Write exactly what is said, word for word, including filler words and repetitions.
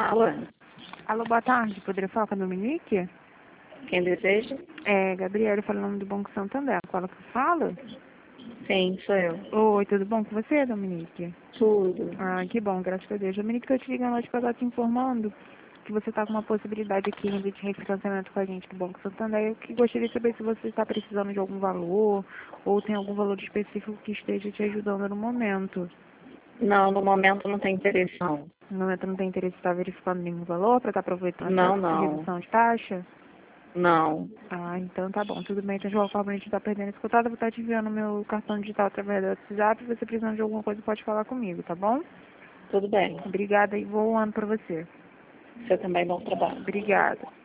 fala? Alô, boa tarde. Poderia falar com a Dominique? Quem deseja? É, Gabriela falando do Banco Santander. Qual que fala? Sim, sou eu. Oi, tudo bom com você, Dominique? Tudo. Ah, que bom, graças a Deus. Dominique, estou te ligando hoje para estar te informando que você está com uma possibilidade aqui ainda de refinanciamento com a gente do Banco Santander. Eu que gostaria de saber se você está precisando de algum valor ou tem algum valor específico que esteja te ajudando no momento. Não, no momento não tem interesse, não. No momento não tem interesse em estar verificando nenhum valor para estar aproveitando Não, essa não. redução de taxa? Não. Ah, então tá bom, tudo bem. Então, de qualquer forma, a gente tá perdendo esse contato. Eu vou estar te enviando meu cartão digital através do WhatsApp. Se você precisando de alguma coisa, pode falar comigo, tá bom? Tudo bem. Obrigada e bom ano pra você. Você também, bom trabalho. Obrigada.